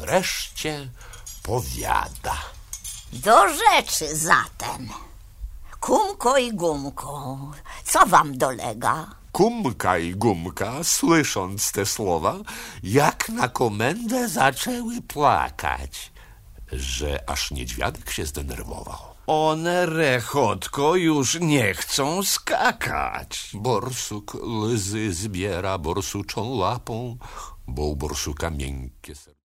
wreszcie powiada. Do rzeczy zatem. Kumko i Gumko, co wam dolega? Kumka i Gumka, słysząc te słowa, jak na komendę zaczęły płakać, że aż niedźwiadek się zdenerwował. One, rechotko, już nie chcą skakać. Borsuk łzy zbiera borsuczą łapą, bo u borsuka miękkie serce.